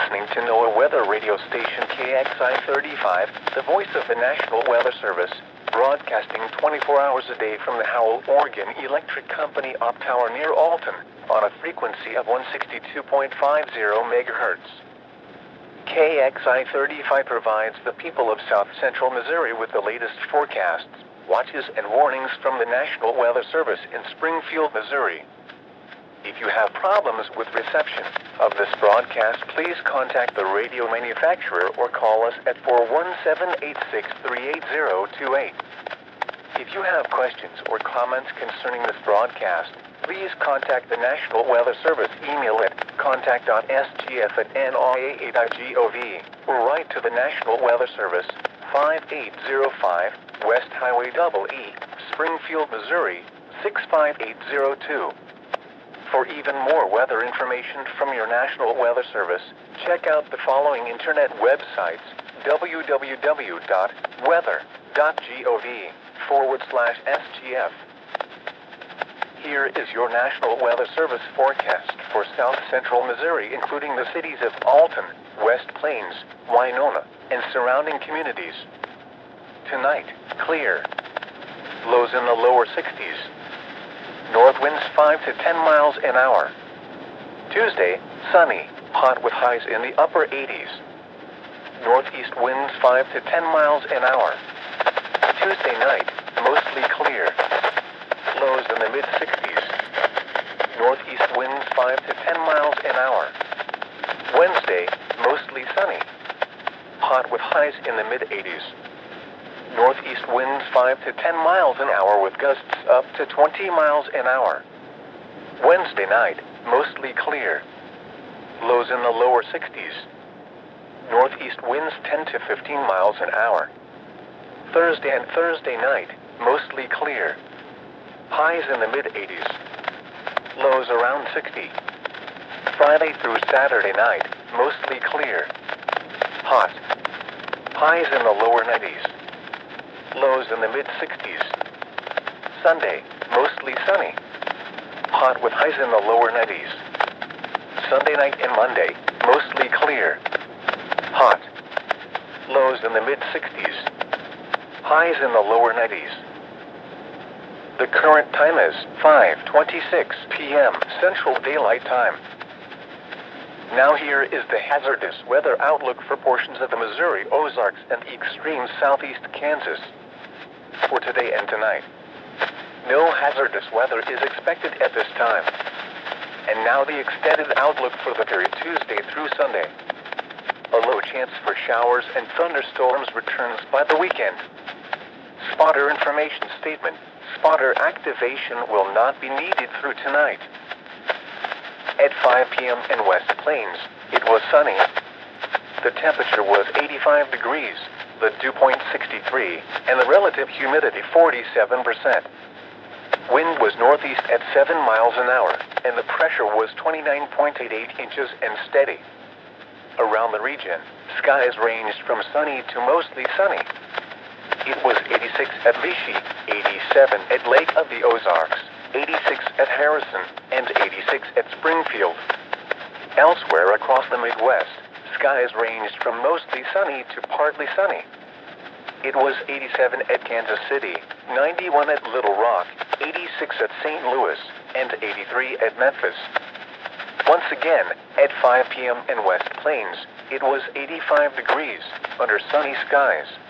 listening to NOAA Weather Radio Station KXI 35, the voice of the National Weather Service, broadcasting 24 hours a day from the Howell, Oregon Electric Company Op Tower near Alton, on a frequency of 162.50 megahertz. KXI 35 provides the people of South Central Missouri with the latest forecasts, watches, and warnings from the National Weather Service in Springfield, Missouri. If you have problems with reception of this broadcast, please contact the radio manufacturer or call us at 417-863-8028. If you have questions or comments concerning this broadcast, please contact the National Weather Service email at contact.sgf@noaa.gov or write to the National Weather Service, 5805 West Highway EE, Springfield, Missouri, 65802. For even more weather information from your National Weather Service, check out the following internet websites: www.weather.gov/SGF. Here is your National Weather Service forecast for South Central Missouri, including the cities of Alton, West Plains, Winona, and surrounding communities. Tonight, clear. Lows in the lower 60s. North winds 5 to 10 miles an hour. Tuesday, sunny, hot with highs in the upper 80s. Northeast winds 5 to 10 miles an hour. Tuesday night, mostly clear. Lows in the mid-60s. Northeast winds 5 to 10 miles an hour. Wednesday, mostly sunny. Hot with highs in the mid-80s. Northeast winds 5 to 10 miles an hour with gusts up to 20 miles an hour. Wednesday night, mostly clear. Lows in the lower 60s. Northeast winds 10 to 15 miles an hour. Thursday and Thursday night, mostly clear. Highs in the mid-80s. Lows around 60. Friday through Saturday night, mostly clear. Hot. Highs in the lower 90s. Lows in the mid-60s. Sunday, mostly sunny. Hot with highs in the lower 90s. Sunday night and Monday, mostly clear. Hot. Lows in the mid-60s. Highs in the lower 90s. The current time is 5:26 p.m. Central Daylight Time. Now here is the hazardous weather outlook for portions of the Missouri, Ozarks, and extreme southeast Kansas for today and tonight. No hazardous weather is expected at this time. And now the extended outlook for the period Tuesday through Sunday. A low chance for showers and thunderstorms returns by the weekend. Spotter information statement. Spotter activation will not be needed through tonight. At 5 p.m. in West Plains, it was sunny. The temperature was 85 degrees, the dew point 63, and the relative humidity 47%. Wind was northeast at 7 miles an hour, and the pressure was 29.88 inches and steady. Around the region, skies ranged from sunny to mostly sunny. It was 86 at Vichy, 87 at Lake of the Ozarks, 86 at Harrison, and 86 at Springfield. Elsewhere across the Midwest, skies ranged from mostly sunny to partly sunny. It was 87 at Kansas City, 91 at Little Rock, 86 at St. Louis, and 83 at Memphis. Once again, at 5 p.m. in West Plains, it was 85 degrees under sunny skies.